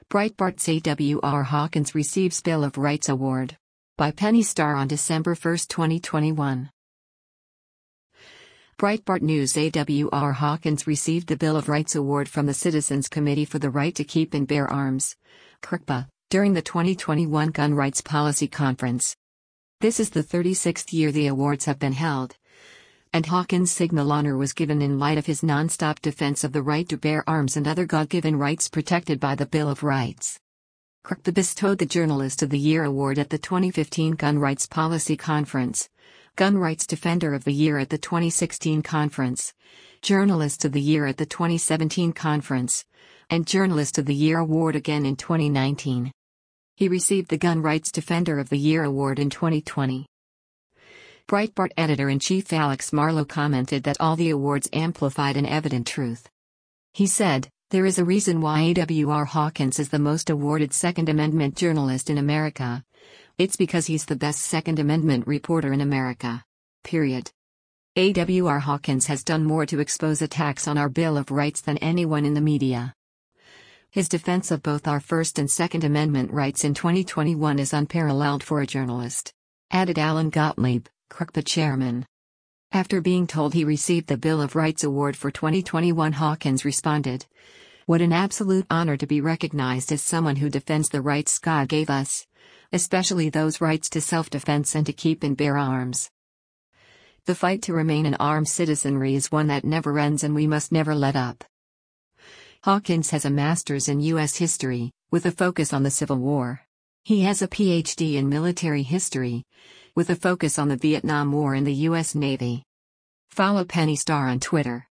Breitbart's A.W.R. Hawkins receives Bill of Rights Award. By Penny Starr on December 1, 2021. Breitbart News. A.W.R. Hawkins received the Bill of Rights Award from the Citizens Committee for the Right to Keep and Bear Arms, CRKBA, during the 2021 Gun Rights Policy Conference. This is the 36th year the awards have been held, and Hawkins' signal honor was given in light of his non-stop defense of the right to bear arms and other God-given rights protected by the Bill of Rights. CRKBA bestowed the Journalist of the Year award at the 2015 Gun Rights Policy Conference, Gun Rights Defender of the Year at the 2016 conference, Journalist of the Year at the 2017 conference, and Journalist of the Year award again in 2019. He received the Gun Rights Defender of the Year award in 2020. Breitbart editor-in-chief Alex Marlow commented that all the awards amplified an evident truth. He said, "There is a reason why A.W.R. Hawkins is the most awarded Second Amendment journalist in America. It's because he's the best Second Amendment reporter in America. Period." A.W.R. Hawkins has done more to expose attacks on our Bill of Rights than anyone in the media. His defense of both our First and Second Amendment rights in 2021 is unparalleled for a journalist," added Alan Gottlieb, CRKBA chairman. After being told he received the Bill of Rights Award for 2021, Hawkins responded, "What an absolute honor to be recognized as someone who defends the rights God gave us, especially those rights to self-defense and to keep and bear arms. The fight to remain an armed citizenry is one that never ends and we must never let up." Hawkins has a master's in U.S. history, with a focus on the Civil War. He has a Ph.D. in military history, with a focus on the Vietnam War and the U.S. Navy. Follow Penny Starr on Twitter.